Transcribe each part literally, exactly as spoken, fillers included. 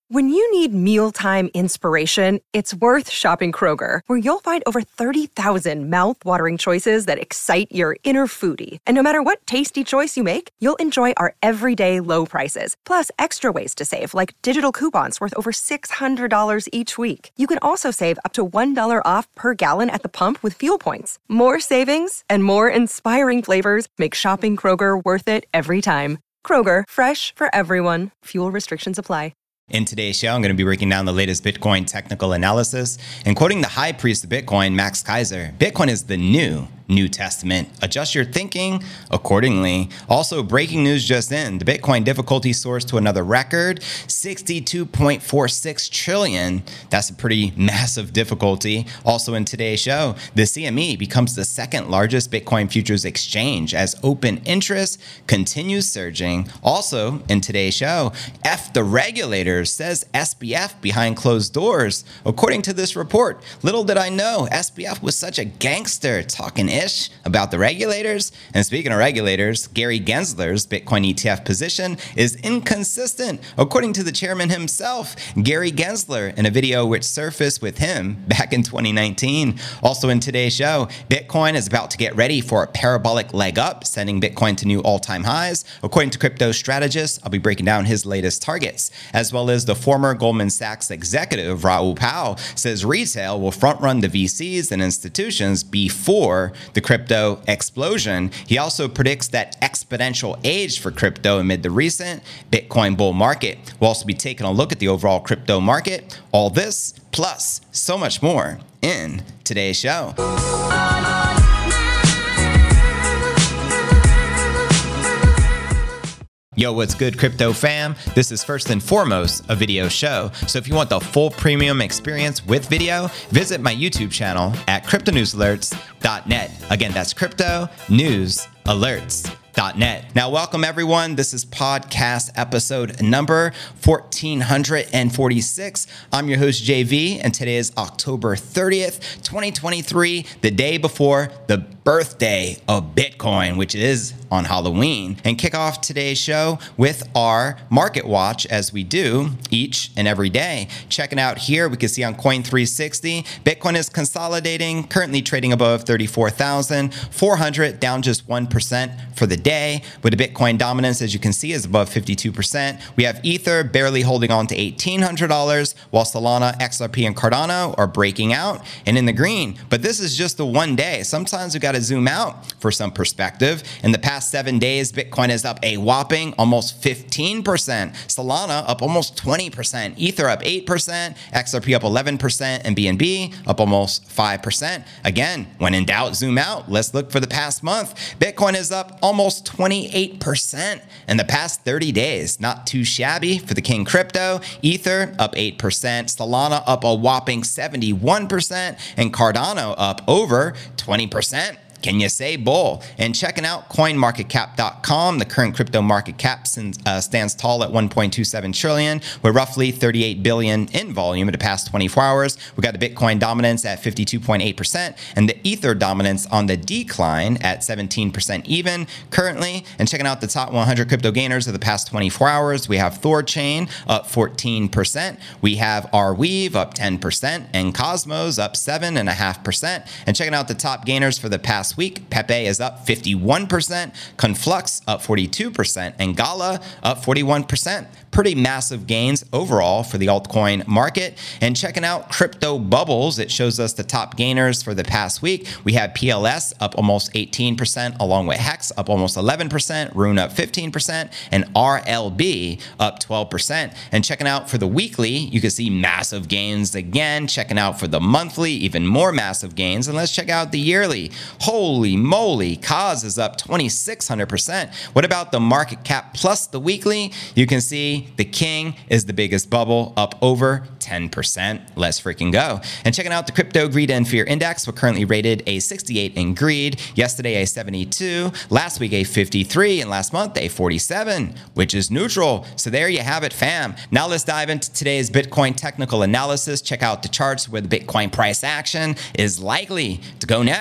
When you need mealtime inspiration, it's worth shopping Kroger, where you'll find over thirty thousand mouth-watering choices that excite your inner foodie. And no matter what tasty choice you make, you'll enjoy our everyday low prices, plus extra ways to save, like digital coupons worth over six hundred dollars each week. You can also save up to one dollar off per gallon at the pump with fuel points. More savings and more inspiring flavors make shopping Kroger worth it every time. Kroger, fresh for everyone. Fuel restrictions apply. In today's show, I'm going to be breaking down the latest Bitcoin technical analysis and quoting the high priest of Bitcoin, Max Keiser. Bitcoin is the new New Testament. Adjust your thinking accordingly. Also, breaking news just in. The Bitcoin difficulty soars to another record, sixty-two point four six trillion. That's a pretty massive difficulty. Also in today's show, the C M E becomes the second largest Bitcoin futures exchange as open interest continues surging. Also in today's show, F the regulators, says S B F behind closed doors. According to this report, little did I know S B F was such a gangster talking ish about the regulators. And speaking of regulators, Gary Gensler's Bitcoin E T F position is inconsistent. According to the chairman himself, Gary Gensler, in a video which surfaced with him back in twenty nineteen. Also in today's show, Bitcoin is about to get ready for a parabolic leg up, sending Bitcoin to new all-time highs. According to crypto strategist, I'll be breaking down his latest targets, as well as the former Goldman Sachs executive, Raoul Pal, says retail will front-run the V Cs and institutions before the crypto explosion. He also predicts that exponential age for crypto amid the recent Bitcoin bull market. We'll also be taking a look at the overall crypto market. All this, plus so much more in today's show. Yo, what's good, crypto fam? This is first and foremost a video show. So if you want the full premium experience with video, visit my YouTube channel at crypto news alerts dot net. Again, that's crypto news alerts dot net. Now, welcome everyone. This is podcast episode number fourteen forty-six. I'm your host, J V, and today is October thirtieth, twenty twenty-three, the day before the birthday of Bitcoin, which is on Halloween. And kick off today's show with our market watch, as we do each and every day. Checking out here, we can see on Coin three sixty, Bitcoin is consolidating, currently trading above thirty-four thousand four hundred, down just one percent for the day, with the Bitcoin dominance, as you can see, is above fifty-two percent. We have Ether barely holding on to eighteen hundred dollars, while Solana, X R P, and Cardano are breaking out and in the green. But this is just the one day. Sometimes we got to zoom out for some perspective. In the past seven days, Bitcoin is up a whopping almost fifteen percent. Solana up almost twenty percent. Ether up eight percent. X R P up eleven percent. And B N B up almost five percent. Again, when in doubt, zoom out. Let's look for the past month. Bitcoin is up almost twenty-eight percent in the past thirty days. Not too shabby for the king crypto. Ether up eight percent. Solana up a whopping seventy-one percent. And Cardano up over twenty percent. Can you say bull? And checking out coin market cap dot com, the current crypto market cap uh, stands tall at one point two seven trillion, with roughly thirty-eight billion in volume in the past twenty-four hours. We got the Bitcoin dominance at fifty-two point eight percent and the Ether dominance on the decline at seventeen percent even currently. And checking out the top one hundred crypto gainers of the past twenty-four hours, we have Thorchain up fourteen percent. We have Arweave up ten percent and Cosmos up seven point five percent. And checking out the top gainers for the past week, Pepe is up fifty-one percent, Conflux up forty-two percent, and Gala up forty-one percent. Pretty massive gains overall for the altcoin market. And checking out Crypto Bubbles, it shows us the top gainers for the past week. We have P L S up almost eighteen percent, along with Hex up almost eleven percent, Rune up fifteen percent, and R L B up twelve percent. And checking out for the weekly, you can see massive gains again. Checking out for the monthly, even more massive gains. And let's check out the yearly. Holy moly, C O S is up twenty-six hundred percent. What about the market cap plus the weekly? You can see the king is the biggest bubble, up over ten percent. Let's freaking go. And checking out the Crypto Greed and Fear Index, we're currently rated a sixty-eight in greed, yesterday a seventy-two, last week a fifty-three, and last month a forty-seven, which is neutral. So there you have it, fam. Now let's dive into today's Bitcoin technical analysis. Check out the charts where the Bitcoin price action is likely to go next.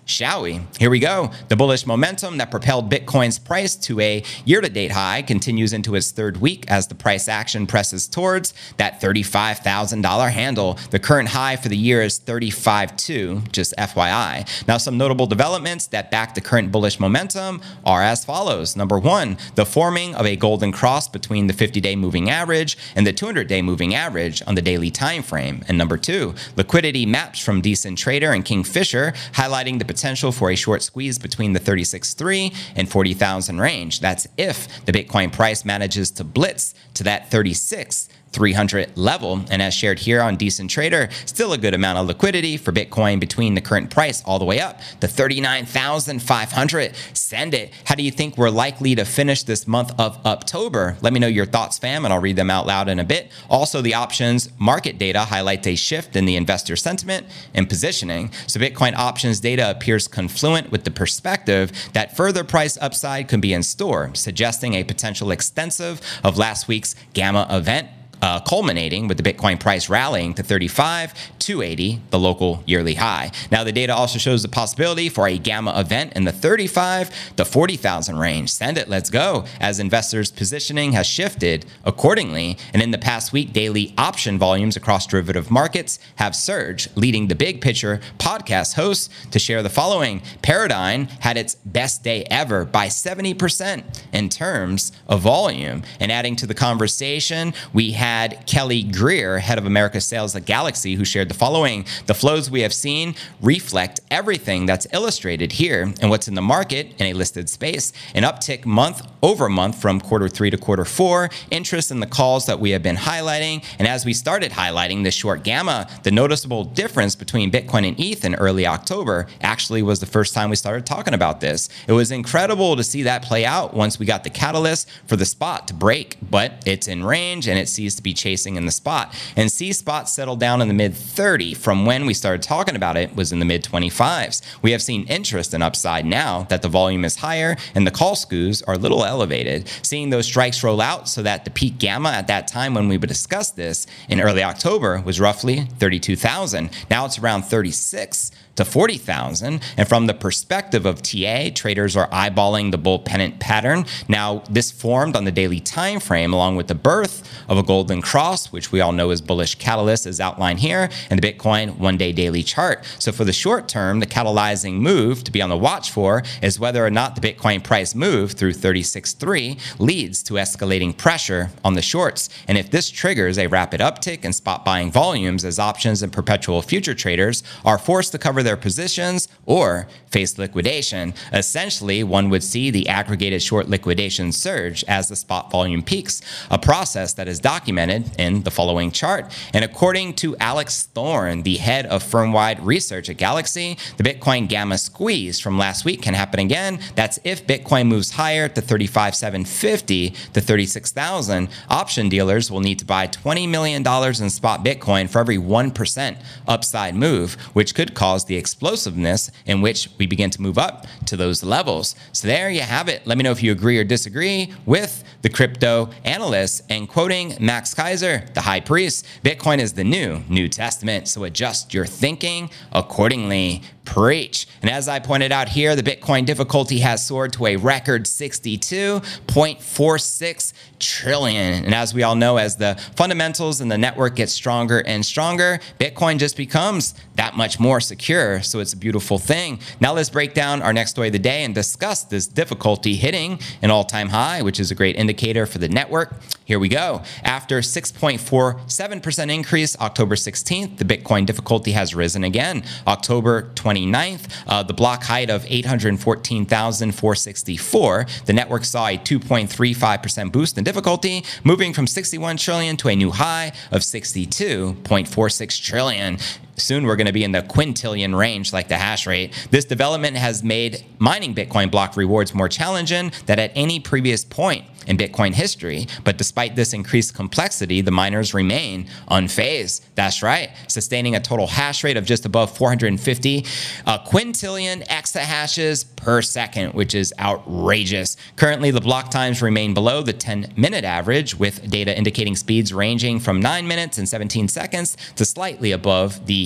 shall we? Here we go. The bullish momentum that propelled Bitcoin's price to a year-to-date high continues into its third week as the price action presses towards that thirty-five thousand dollars handle. The current high for the year is thirty-five point two, just F Y I. Now, some notable developments that back the current bullish momentum are as follows. Number one, the forming of a golden cross between the fifty-day moving average and the two hundred day moving average on the daily time frame. And number two, liquidity maps from Decent Trader and Kingfisher highlighting the potential for a short squeeze between the thirty-six point three and forty thousand range. That's if the Bitcoin price manages to blitz to that thirty-six three hundred level. And as shared here on Decent Trader, still a good amount of liquidity for Bitcoin between the current price all the way up to thirty-nine thousand five hundred. Send it. How do you think we're likely to finish this month of October? Let me know your thoughts, fam, and I'll read them out loud in a bit. Also, the options market data highlights a shift in the investor sentiment and positioning. So Bitcoin options data appears confluent with the perspective that further price upside could be in store, suggesting a potential extensive of last week's Gamma event. Uh, culminating with the Bitcoin price rallying to thirty-five two eighty, the local yearly high. Now, the data also shows the possibility for a Gamma event in the thirty-five to forty thousand range. Send it, let's go, as investors' positioning has shifted accordingly. And in the past week, daily option volumes across derivative markets have surged, leading the Big Picture podcast hosts to share the following. Paradigm had its best day ever by seventy percent in terms of volume. And adding to the conversation, we have had Kelly Greer, head of America Sales at Galaxy, who shared the following. The flows we have seen reflect everything that's illustrated here and what's in the market in a listed space. An uptick month over month from quarter three to quarter four, interest in the calls that we have been highlighting. And as we started highlighting the short Gamma, the noticeable difference between Bitcoin and E T H in early October actually was the first time we started talking about this. It was incredible to see that play out once we got the catalyst for the spot to break, but it's in range and it sees to be chasing in the spot. And C spot settled down in the mid thirty from when we started talking about it was in the mid twenty-fives. We have seen interest in upside now that the volume is higher and the call skews are a little elevated. Seeing those strikes roll out so that the peak Gamma at that time when we would discuss this in early October was roughly thirty-two thousand. Now it's around thirty-six to forty thousand. And from the perspective of T A, traders are eyeballing the bull pennant pattern. Now, this formed on the daily time frame along with the birth of a golden cross, which we all know is bullish catalyst, as outlined here in the Bitcoin one-day daily chart. So for the short term, the catalyzing move to be on the watch for is whether or not the Bitcoin price move through thirty-six point three leads to escalating pressure on the shorts. And if this triggers a rapid uptick in spot buying volumes as options and perpetual future traders are forced to cover their positions or face liquidation, essentially one would see the aggregated short liquidation surge as the spot volume peaks, a process that is documented in the following chart. And according to Alex Thorne, the head of firm-wide research at Galaxy, the Bitcoin Gamma squeeze from last week can happen again. That's if Bitcoin moves higher to thirty-five thousand seven hundred fifty to thirty-six thousand. Option dealers will need to buy twenty million dollars in spot Bitcoin for every one percent upside move, which could cause the explosiveness in which we begin to move up to those levels. So there you have it. Let me know if you agree or disagree with the crypto analysts. And quoting Max Kaiser, the high priest, Bitcoin is the new New Testament, so adjust your thinking accordingly. Preach. And as I pointed out here, the Bitcoin difficulty has soared to a record sixty-two point four six trillion. And as we all know, as the fundamentals in the network get stronger and stronger, Bitcoin just becomes that much more secure. So it's a beautiful thing. Now let's break down our next story of the day and discuss this difficulty hitting an all-time high, which is a great indicator for the network. Here we go. After six point four seven percent increase October sixteenth, the Bitcoin difficulty has risen again. October twenty-ninth, uh, the block height of eight hundred fourteen thousand four hundred sixty-four, the network saw a two point three five percent boost in difficulty, moving from sixty-one trillion to a new high of sixty-two point four six trillion. Soon we're going to be in the quintillion range like the hash rate. This development has made mining Bitcoin block rewards more challenging than at any previous point in Bitcoin history. But despite this increased complexity, the miners remain unfazed. That's right, sustaining a total hash rate of just above four hundred fifty uh, quintillion exahashes per second, which is outrageous. Currently, the block times remain below the ten-minute average, with data indicating speeds ranging from nine minutes and seventeen seconds to slightly above the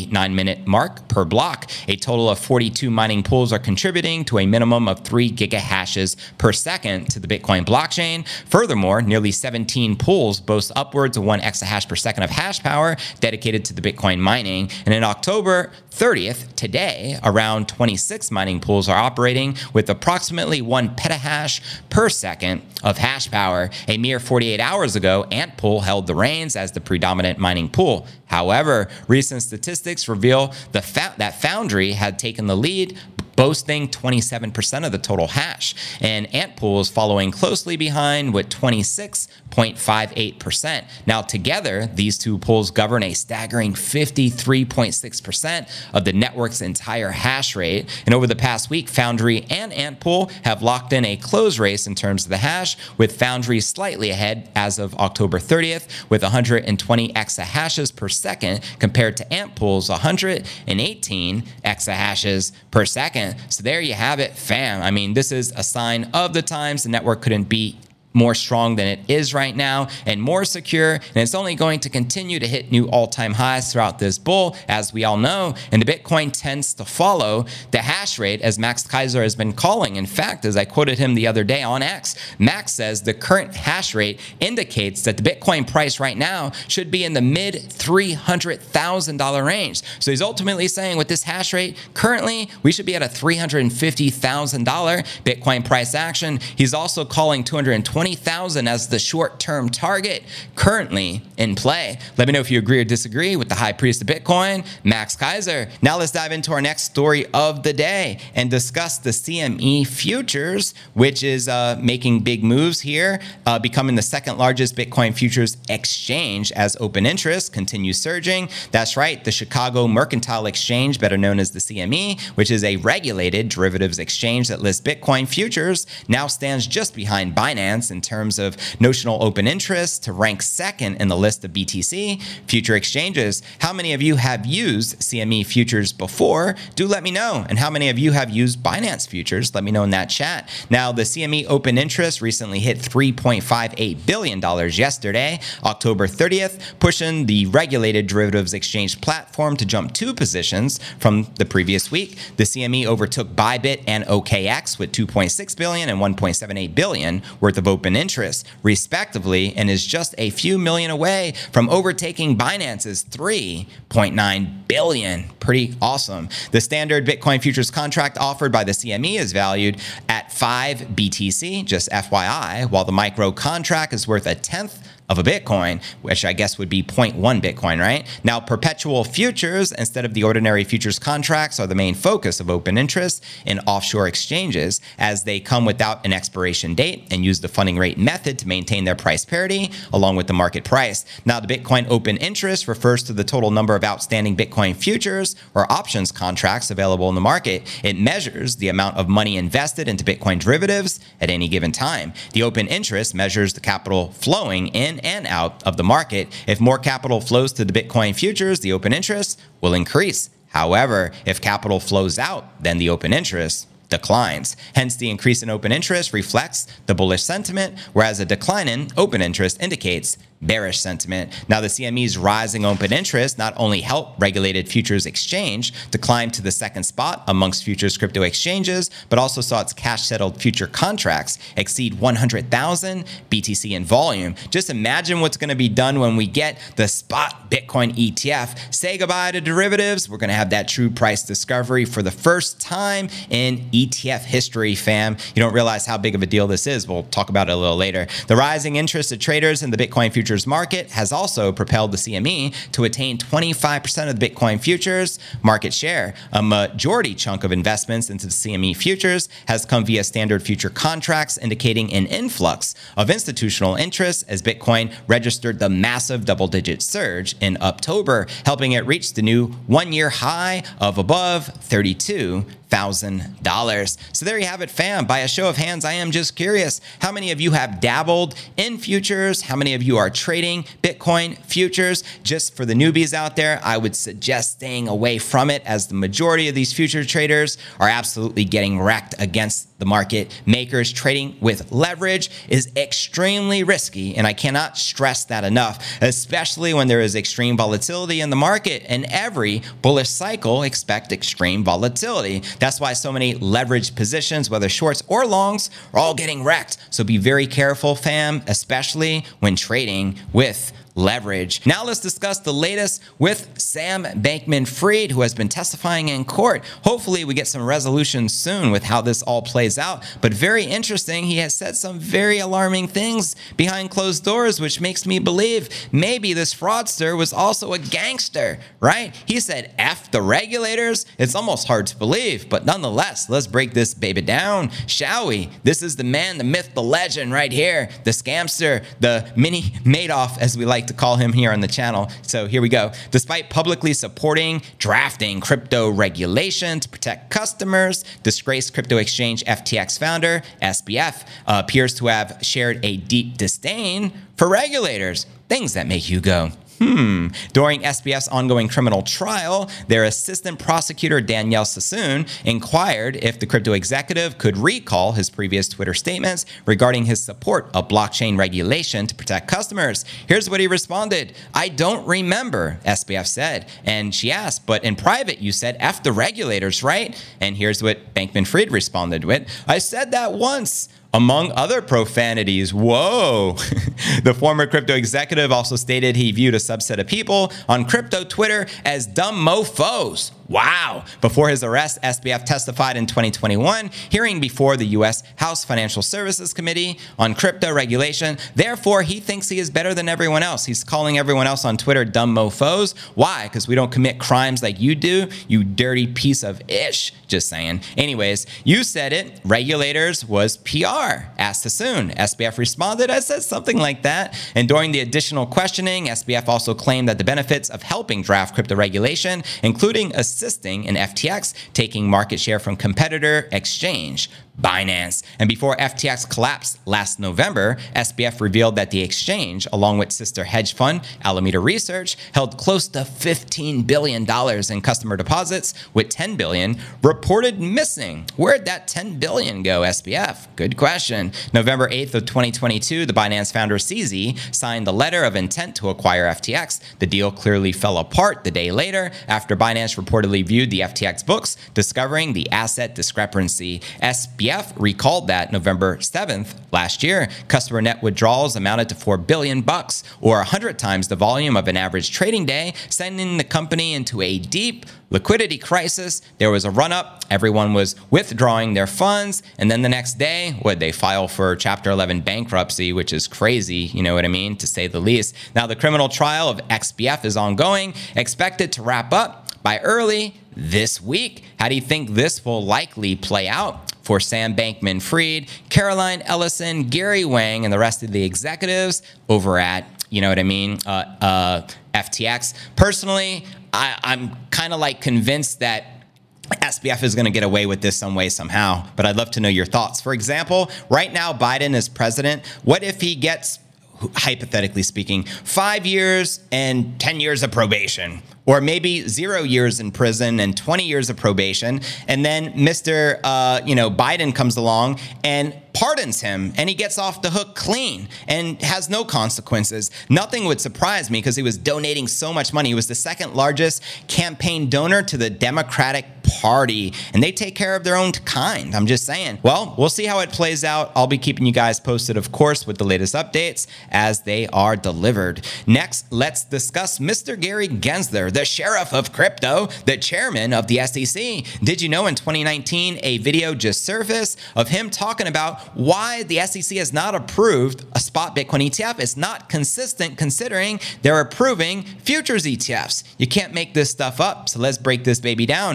thirty-nine minute mark per block. A total of forty-two mining pools are contributing to a minimum of three gigahashes per second to the Bitcoin blockchain. Furthermore, nearly seventeen pools boast upwards of one exahash per second of hash power dedicated to the Bitcoin mining. And in October thirtieth, today, around twenty-six mining pools are operating with approximately one petahash per second of hash power. A mere forty-eight hours ago, Antpool held the reins as the predominant mining pool. However, recent statistics reveal the fa- that Foundry had taken the lead, boasting twenty-seven percent of the total hash, and Antpool is following closely behind with twenty-six point five eight percent. Now together, these two pools govern a staggering fifty-three point six percent of the network's entire hash rate. And over the past week, Foundry and Antpool have locked in a close race in terms of the hash, with Foundry slightly ahead as of October thirtieth with one hundred twenty exahashes per second compared to Antpool's one hundred eighteen exahashes per second. So there you have it, fam. I mean, this is a sign of the times. The network couldn't be more strong than it is right now and more secure, and it's only going to continue to hit new all-time highs throughout this bull, as we all know, and the Bitcoin tends to follow the hash rate, as Max Keiser has been calling. In fact, as I quoted him the other day on X, Max says the current hash rate indicates that the Bitcoin price right now should be in the mid three hundred thousand dollars range. So he's ultimately saying with this hash rate, currently we should be at a three hundred fifty thousand dollars Bitcoin price action. He's also calling two hundred twenty thousand as the short-term target currently in play. Let me know if you agree or disagree with the high priest of Bitcoin, Max Keiser. Now let's dive into our next story of the day and discuss the C M E futures, which is uh, making big moves here, uh, becoming the second largest Bitcoin futures exchange as open interest continues surging. That's right, the Chicago Mercantile Exchange, better known as the C M E, which is a regulated derivatives exchange that lists Bitcoin futures, now stands just behind Binance in terms of notional open interest to rank second in the list of B T C future exchanges. How many of you have used C M E futures before? Do let me know. And how many of you have used Binance futures? Let me know in that chat. Now, the C M E open interest recently hit three point five eight billion dollars yesterday, October thirtieth, pushing the regulated derivatives exchange platform to jump two positions from the previous week. The C M E overtook Bybit and O K X with two point six billion dollars and one point seven eight billion dollars worth of open interest, respectively, and is just a few million away from overtaking Binance's three point nine billion dollars. Pretty awesome. The standard Bitcoin futures contract offered by the C M E is valued at five B T C, just F Y I, while the micro contract is worth a tenth of a Bitcoin, which I guess would be zero point one Bitcoin, right? Now, perpetual futures instead of the ordinary futures contracts are the main focus of open interest in offshore exchanges, as they come without an expiration date and use the funding rate method to maintain their price parity along with the market price. Now, the Bitcoin open interest refers to the total number of outstanding Bitcoin futures or options contracts available in the market. It measures the amount of money invested into Bitcoin derivatives at any given time. The open interest measures the capital flowing in and out of the market. If more capital flows to the Bitcoin futures, the open interest will increase. However, if capital flows out, then the open interest declines. Hence, the increase in open interest reflects the bullish sentiment, whereas a decline in open interest indicates bearish sentiment. Now, the C M E's rising open interest not only helped regulated futures exchange to climb to the second spot amongst futures crypto exchanges, but also saw its cash-settled future contracts exceed one hundred thousand B T C in volume. Just imagine what's going to be done when we get the spot Bitcoin E T F. Say goodbye to derivatives. We're going to have that true price discovery for the first time in E T F history, fam. You don't realize how big of a deal this is. We'll talk about it a little later. The rising interest of traders in the Bitcoin futures market has also propelled the C M E to attain twenty-five percent of the Bitcoin futures market share. A majority chunk of investments into the C M E futures has come via standard future contracts, indicating an influx of institutional interest as Bitcoin registered the massive double-digit surge in October, helping it reach the new one-year high of above thirty-two thousand dollars. So there you have it, fam. By a show of hands, I am just curious, how many of you have dabbled in futures? How many of you are trading Bitcoin futures. Just for the newbies out there, I would suggest staying away from it, as the majority of these future traders are absolutely getting wrecked against the market makers. Trading with leverage is extremely risky, and I cannot stress that enough, especially when there is extreme volatility in the market. And every bullish cycle expect extreme volatility. That's why so many leveraged positions, whether shorts or longs, are all getting wrecked. So be very careful, fam, especially when trading with leverage. Now let's discuss the latest with Sam Bankman-Fried, who has been testifying in court. Hopefully we get some resolution soon with how this all plays out. But very interesting, he has said some very alarming things behind closed doors, which makes me believe maybe this fraudster was also a gangster, right? He said, F the regulators. It's almost hard to believe, but nonetheless, let's break this baby down, shall we? This is the man, the myth, the legend right here, the scamster, the mini Madoff, as we like to call him here on the channel. So here we go. Despite publicly supporting drafting crypto regulation to protect customers, disgraced crypto exchange F T X founder, S B F, uh, appears to have shared a deep disdain for regulators. Things that make you go, Hmm. During S B F's ongoing criminal trial, their assistant prosecutor, Danielle Sassoon, inquired if the crypto executive could recall his previous Twitter statements regarding his support of blockchain regulation to protect customers. Here's what he responded. I don't remember, S B F said. And she asked, but in private, you said F the regulators, right? And here's what Bankman-Fried responded with. I said that once. Among other profanities. Whoa. The former crypto executive also stated he viewed a subset of people on crypto Twitter as dumb mofos. Wow. Before his arrest, S B F testified in twenty twenty-one, hearing before the U S House Financial Services Committee on crypto regulation. Therefore, he thinks he is better than everyone else. He's calling everyone else on Twitter dumb mofos. Why? Because we don't commit crimes like you do, you dirty piece of ish. Just saying. Anyways, you said it. Regulators was P R. Asked Sassoon. S B F responded, I said something like that. And during the additional questioning, S B F also claimed that the benefits of helping draft crypto regulation, including assisting in F T X taking market share from competitor exchange Binance. And before F T X collapsed last November, S B F revealed that the exchange, along with sister hedge fund Alameda Research, held close to fifteen billion dollars in customer deposits, with ten billion dollars reported missing. Where'd that ten billion dollars go, S B F? Good question. November eighth of twenty twenty-two, the Binance founder C Z signed the letter of intent to acquire F T X. The deal clearly fell apart the day later after Binance reportedly viewed the F T X books, discovering the asset discrepancy. S B F recalled that November seventh last year, customer net withdrawals amounted to four billion bucks, or one hundred times the volume of an average trading day, sending the company into a deep liquidity crisis. There was a run-up, everyone was withdrawing their funds, and then the next day, would they file for Chapter eleven bankruptcy, which is crazy, you know what I mean, to say the least. Now, the criminal trial of X B F is ongoing, expected to wrap up by early this week. How do you think this will likely play out for Sam Bankman-Fried, Caroline Ellison, Gary Wang, and the rest of the executives over at, you know what I mean, uh, uh, F T X? Personally, I, I'm kind of like convinced that S B F is going to get away with this some way, somehow, but I'd love to know your thoughts. For example, right now, Biden is president. What if he gets, hypothetically speaking, five years and ten years of probation, or maybe zero years in prison and twenty years of probation, and then Mister Uh, you know, Biden comes along and pardons him, and he gets off the hook clean and has no consequences? Nothing would surprise me, because he was donating so much money. He was the second largest campaign donor to the Democratic Party, and they take care of their own kind. I'm just saying. Well, we'll see how it plays out. I'll be keeping you guys posted, of course, with the latest updates as they are delivered. Next, let's discuss Mister Gary Gensler, the sheriff of crypto, the chairman of the S E C. Did you know in twenty nineteen, a video just surfaced of him talking about why the S E C has not approved a spot Bitcoin E T F? It's not consistent, considering they're approving futures E T Fs. You can't make this stuff up. So let's break this baby down. And if you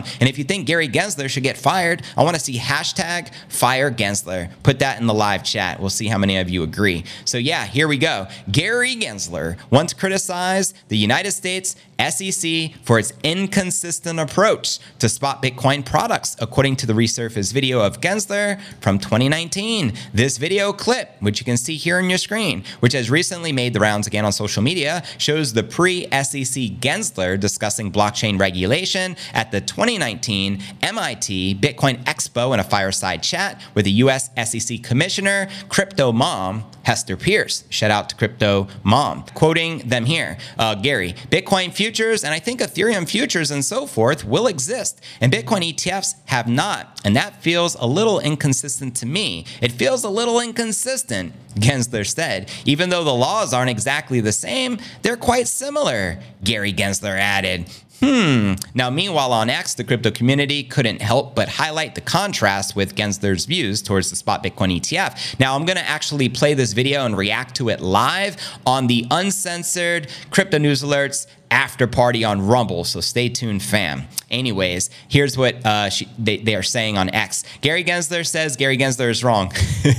think Gary Gensler should get fired, I want to see hashtag fire Gensler. Put that in the live chat. We'll see how many of you agree. So yeah, here we go. Gary Gensler once criticized the United States S E C for its inconsistent approach to spot Bitcoin products, according to the resurfaced video of Gensler from twenty nineteen. This video clip, which you can see here on your screen, which has recently made the rounds again on social media, shows the pre-S E C Gensler discussing blockchain regulation at the twenty nineteen M I T Bitcoin Expo in a fireside chat with the U S S E C Commissioner, Crypto Mom, Hester Peirce. Shout out to Crypto Mom. Quoting them here, uh, Gary, Bitcoin futures and I think Ethereum futures and so forth will exist, and Bitcoin E T Fs have not. And that feels a little inconsistent to me. It feels a little inconsistent, Gensler said. Even though the laws aren't exactly the same, they're quite similar, Gary Gensler added. Hmm. Now, meanwhile, on X, the crypto community couldn't help but highlight the contrast with Gensler's views towards the spot Bitcoin E T F. Now, I'm going to actually play this video and react to it live on the uncensored Crypto News Alerts after party on Rumble, so stay tuned, fam. Anyways, here's what uh, she, they, they are saying on X. Gary Gensler says Gary Gensler is wrong.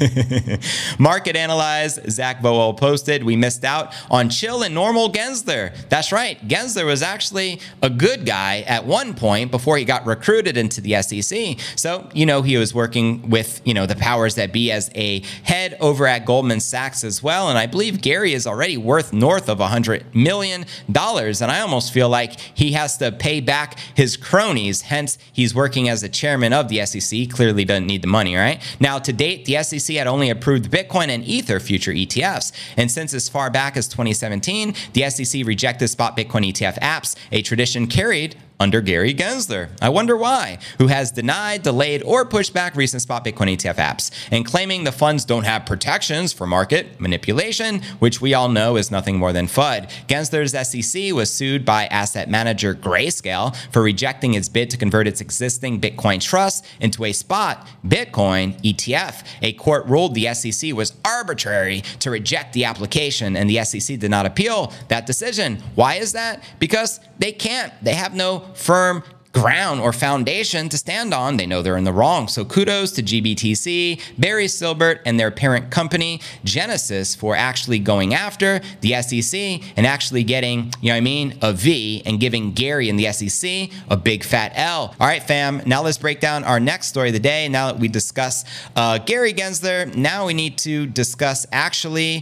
Market Analyze, Zach Boel posted, we missed out on chill and normal Gensler. That's right, Gensler was actually a good guy at one point before he got recruited into the S E C. So, you know, he was working with, you know, the powers that be as a head over at Goldman Sachs as well. And I believe Gary is already worth north of one hundred million dollars. And I almost feel like he has to pay back his cronies. Hence, he's working as the chairman of the S E C. Clearly doesn't need the money, right? Now, to date, the S E C had only approved Bitcoin and Ether future E T Fs. And since as far back as twenty seventeen, the S E C rejected spot Bitcoin E T F apps, a tradition carried under Gary Gensler. I wonder why, who has denied, delayed, or pushed back recent spot Bitcoin E T F apps, and claiming the funds don't have protections for market manipulation, which we all know is nothing more than F U D. Gensler's S E C was sued by asset manager Grayscale for rejecting its bid to convert its existing Bitcoin trust into a spot Bitcoin E T F. A court ruled the S E C was arbitrary to reject the application, and the S E C did not appeal that decision. Why is that? Because they can't. They have no firm ground or foundation to stand on. They know they're in the wrong. So kudos to G B T C, Barry Silbert, and their parent company, Genesis, for actually going after the S E C and actually getting, you know what I mean, a V, and giving Gary and the S E C a big fat L. All right, fam, now let's break down our next story of the day. Now that we discuss uh, Gary Gensler, now we need to discuss actually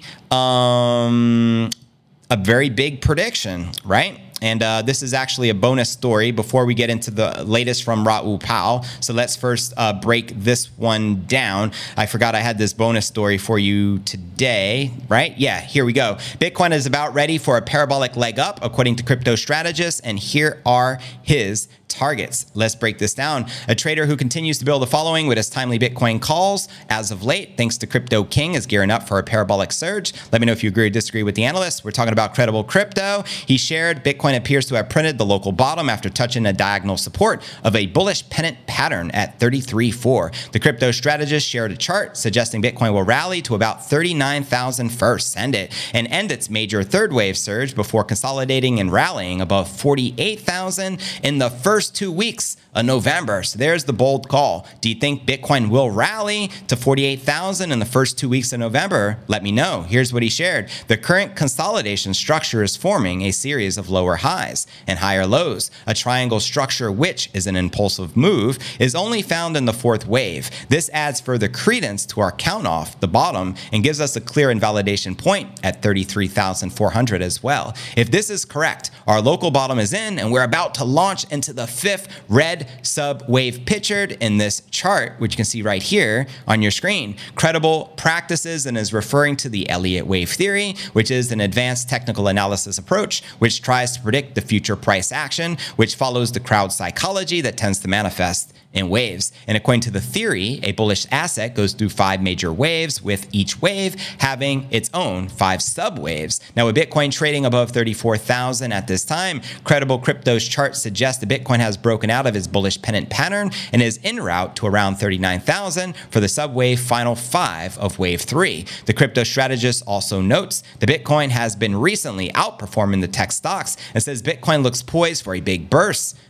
um, a very big prediction, right? And uh, this is actually a bonus story before we get into the latest from Raoul Pal. So let's first uh, break this one down. I forgot I had this bonus story for you today, right? Yeah, here we go. Bitcoin is about ready for a parabolic leg up, according to crypto strategists. And here are his targets. Let's break this down. A trader who continues to build a following with his timely Bitcoin calls as of late, thanks to Crypto King, is gearing up for a parabolic surge. Let me know if you agree or disagree with the analyst. We're talking about Credible Crypto. He shared Bitcoin appears to have printed the local bottom after touching a diagonal support of a bullish pennant pattern at thirty-three point four. The crypto strategist shared a chart suggesting Bitcoin will rally to about thirty-nine thousand first, send it, and end its major third wave surge before consolidating and rallying above forty-eight thousand in the first two weeks of November. So there's the bold call. Do you think Bitcoin will rally to forty-eight thousand in the first two weeks of November? Let me know. Here's what he shared. The current consolidation structure is forming a series of lower highs and higher lows. A triangle structure, which is an impulsive move, is only found in the fourth wave. This adds further credence to our count off the bottom and gives us a clear invalidation point at thirty-three thousand four hundred as well. If this is correct, our local bottom is in and we're about to launch into the fifth red sub wave pictured in this chart, which you can see right here on your screen. Credible practices and is referring to the Elliott wave theory, which is an advanced technical analysis approach which tries to predict the future price action, which follows the crowd psychology that tends to manifest in waves. And according to the theory, a bullish asset goes through five major waves, with each wave having its own five sub-waves. Now, with Bitcoin trading above thirty-four thousand at this time, Credible Crypto's chart suggests that Bitcoin has broken out of its bullish pennant pattern and is en route to around thirty-nine thousand for the sub-wave final five of wave three. The crypto strategist also notes that Bitcoin has been recently outperforming the tech stocks and says Bitcoin looks poised for a big burst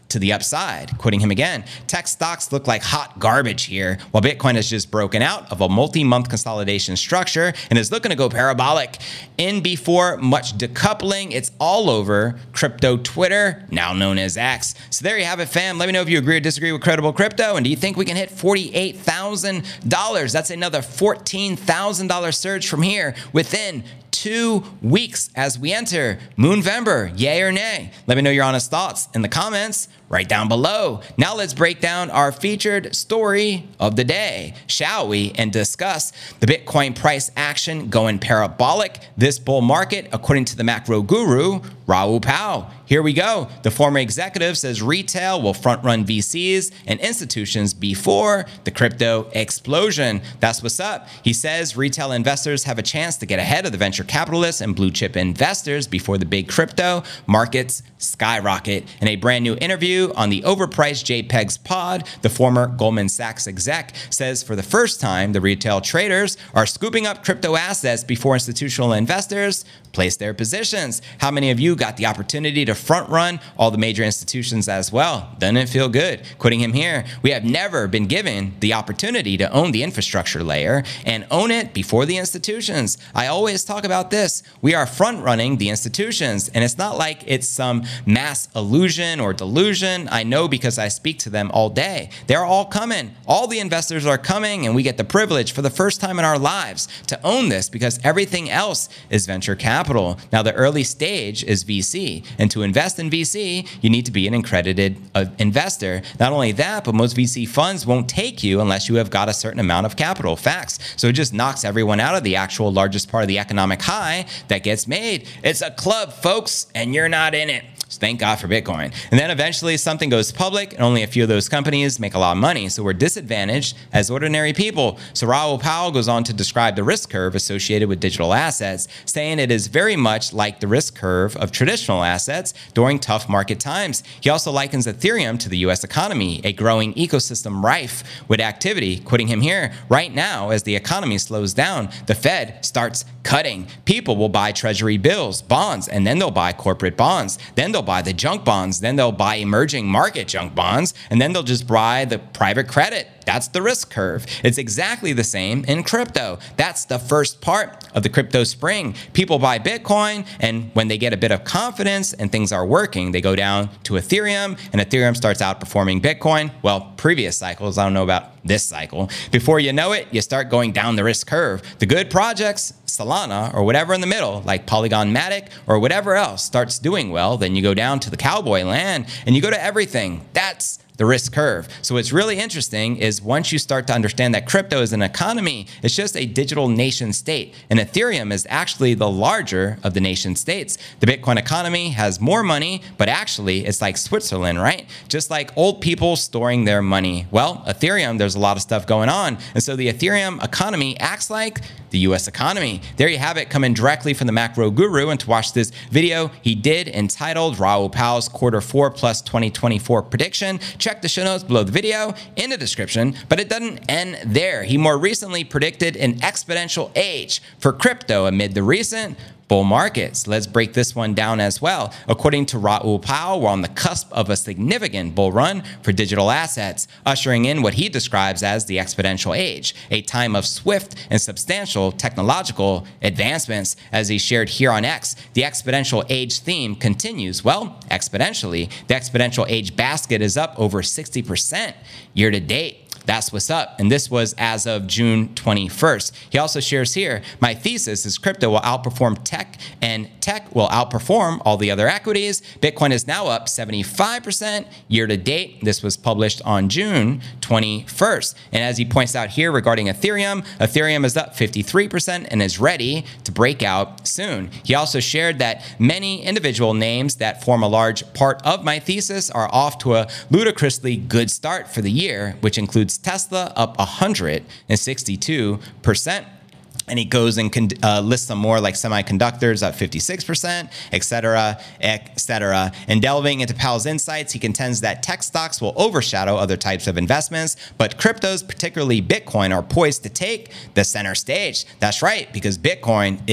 to the upside. Quoting him again, tech stocks look like hot garbage here, while Bitcoin has just broken out of a multi-month consolidation structure and is looking to go parabolic. In before much decoupling, it's all over crypto Twitter, now known as X. So there you have it, fam. Let me know if you agree or disagree with Credible Crypto, and do you think we can hit forty-eight thousand dollars? That's another fourteen thousand dollars surge from here within two weeks as we enter Moonvember, yay or nay? Let me know your honest thoughts in the comments right down below. Now let's break down our featured story of the day, shall we, and discuss the Bitcoin price action going parabolic this bull market, according to the macro guru, Raoul Pal. Here we go. The former executive says retail will front-run V Cs and institutions before the crypto explosion. That's what's up. He says retail investors have a chance to get ahead of the venture capitalists and blue chip investors before the big crypto markets skyrocket. In a brand new interview on the Overpriced JPEGs pod, the former Goldman Sachs exec says for the first time, the retail traders are scooping up crypto assets before institutional investors place their positions. How many of you got the opportunity to front run all the major institutions as well? Doesn't it feel good? Quoting him here, we have never been given the opportunity to own the infrastructure layer and own it before the institutions. I always talk about this. We are front running the institutions, and it's not like it's some mass illusion or delusion. I know because I speak to them all day. They're all coming. All the investors are coming, and we get the privilege for the first time in our lives to own this because everything else is venture capital. Now, the early stage is V C, and to invest in V C, you need to be an accredited uh, investor. Not only that, but most V C funds won't take you unless you have got a certain amount of capital. Facts. So it just knocks everyone out of the actual largest part of the economic high that gets made. It's a club, folks, and you're not in it. So thank God for Bitcoin. And then eventually something goes public, and only a few of those companies make a lot of money. So we're disadvantaged as ordinary people. So Raoul Pal goes on to describe the risk curve associated with digital assets, saying it is very much like the risk curve of traditional assets during tough market times. He also likens Ethereum to the U S economy, a growing ecosystem rife with activity. Quoting him here, right now, as the economy slows down, the Fed starts cutting. People will buy treasury bills, bonds, and then they'll buy corporate bonds. Then they'll buy the junk bonds. Then they'll buy emerging market junk bonds. And then they'll just buy the private credit. That's the risk curve. It's exactly the same in crypto. That's the first part of the crypto spring. People buy Bitcoin, and when they get a bit of confidence and things are working, they go down to Ethereum, and Ethereum starts outperforming Bitcoin. Well, previous cycles, I don't know about this cycle. Before you know it, you start going down the risk curve. The good projects, Solana or whatever in the middle, like Polygon Matic or whatever else, starts doing well. Then you go down to the cowboy land, and you go to everything. That's the risk curve. So what's really interesting is once you start to understand that crypto is an economy, it's just a digital nation state. And Ethereum is actually the larger of the nation states. The Bitcoin economy has more money, but actually it's like Switzerland, right? Just like old people storing their money. Well, Ethereum, there's a lot of stuff going on. And so the Ethereum economy acts like the U S economy. There you have it, coming directly from the macro guru. And to watch this video he did entitled Raoul Pal's quarter four plus twenty twenty-four prediction, check the show notes below the video in the description. But it doesn't end there. He more recently predicted an exponential age for crypto amid the recent bull markets. Let's break this one down as well. According to Raoul Pal, we're on the cusp of a significant bull run for digital assets, ushering in what he describes as the exponential age, a time of swift and substantial technological advancements. As he shared here on X, the exponential age theme continues, well, exponentially. The exponential age basket is up over sixty percent year to date. That's what's up. And this was as of June twenty-first. He also shares here, my thesis is crypto will outperform tech and tech will outperform all the other equities. Bitcoin is now up seventy-five percent year to date. This was published on June twenty-first. And as he points out here regarding Ethereum, Ethereum is up fifty-three percent and is ready to break out soon. He also shared that many individual names that form a large part of my thesis are off to a ludicrously good start for the year, which includes Tesla up one hundred sixty-two percent. And he goes and uh, lists some more like semiconductors up fifty-six percent, et cetera, et cetera. And delving into Pal's insights, he contends that tech stocks will overshadow other types of investments, but cryptos, particularly Bitcoin, are poised to take the center stage. That's right, because Bitcoin is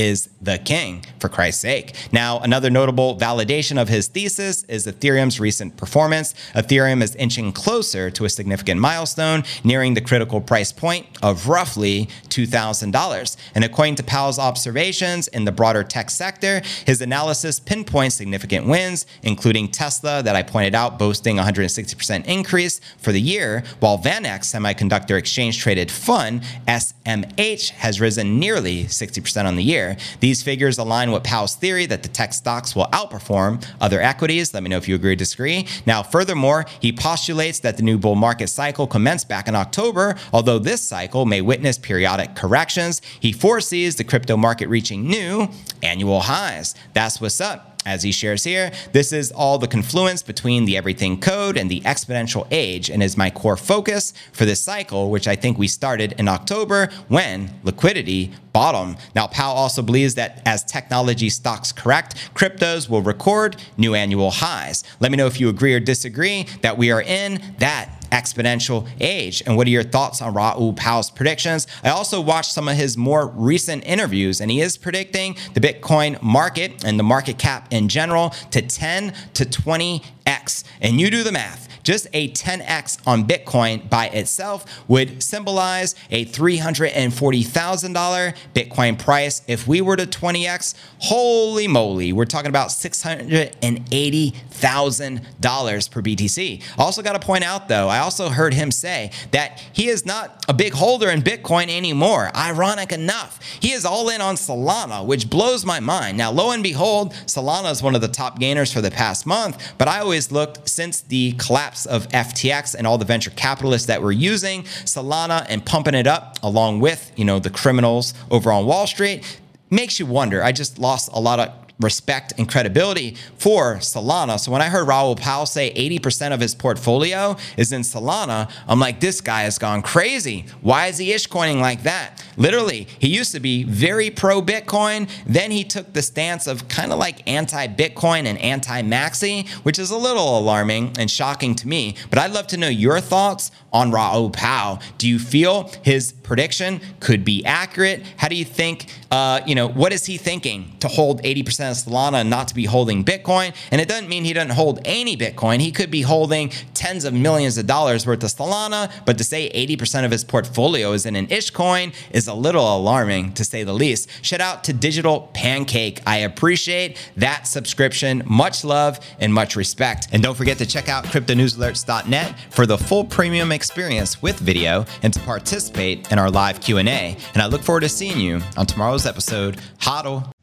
the king, for Christ's sake. Now, another notable validation of his thesis is Ethereum's recent performance. Ethereum is inching closer to a significant milestone, nearing the critical price point of roughly two thousand dollars. And according to Powell's observations in the broader tech sector, his analysis pinpoints significant wins, including Tesla, that I pointed out, boasting one hundred sixty percent increase for the year, while VanEck Semiconductor Exchange Traded Fund, S M H, has risen nearly sixty percent on the year. These figures align with Powell's theory that the tech stocks will outperform other equities. Let me know if you agree or disagree. Now, furthermore, he postulates that the new bull market cycle commenced back in October. Although this cycle may witness periodic corrections, he foresees the crypto market reaching new annual highs. That's what's up. As he shares here, this is all the confluence between the everything code and the exponential age, and is my core focus for this cycle, which I think we started in October when liquidity bottomed. Now, Powell also believes that as technology stocks correct, cryptos will record new annual highs. Let me know if you agree or disagree that we are in that exponential age. And what are your thoughts on Raoul Powell's predictions? I also watched some of his more recent interviews, and he is predicting the Bitcoin market and the market cap in general to ten to twenty x. And you do the math. Just a ten x on Bitcoin by itself would symbolize a three hundred forty thousand dollars Bitcoin price. If we were to twenty x, holy moly, we're talking about six hundred eighty thousand dollars per B T C. Also got to point out, though, I also heard him say that he is not a big holder in Bitcoin anymore. Ironic enough, he is all in on Solana, which blows my mind. Now, lo and behold, Solana is one of the top gainers for the past month, but I always looked, since the collapse of F T X and all the venture capitalists that were using Solana and pumping it up along with, you know, the criminals over on Wall Street, makes you wonder. I just lost a lot of respect and credibility for Solana. So when I heard Raoul Pal say eighty percent of his portfolio is in Solana, I'm like, this guy has gone crazy. Why is he ishcoining like that? Literally, he used to be very pro-Bitcoin. Then he took the stance of kind of like anti-Bitcoin and anti-Maxi, which is a little alarming and shocking to me. But I'd love to know your thoughts on Raoul Pal. Do you feel his prediction could be accurate? How do you think, uh, you know, what is he thinking to hold eighty percent of Solana and not to be holding Bitcoin? And it doesn't mean he doesn't hold any Bitcoin. He could be holding tens of millions of dollars worth of Solana, but to say eighty percent of his portfolio is in an ishcoin is a little alarming, to say the least. Shout out to Digital Pancake. I appreciate that subscription. Much love and much respect. And don't forget to check out crypto news alerts dot net for the full premium experience with video and to participate in our live Q and A. And I look forward to seeing you on tomorrow's episode. Hodl.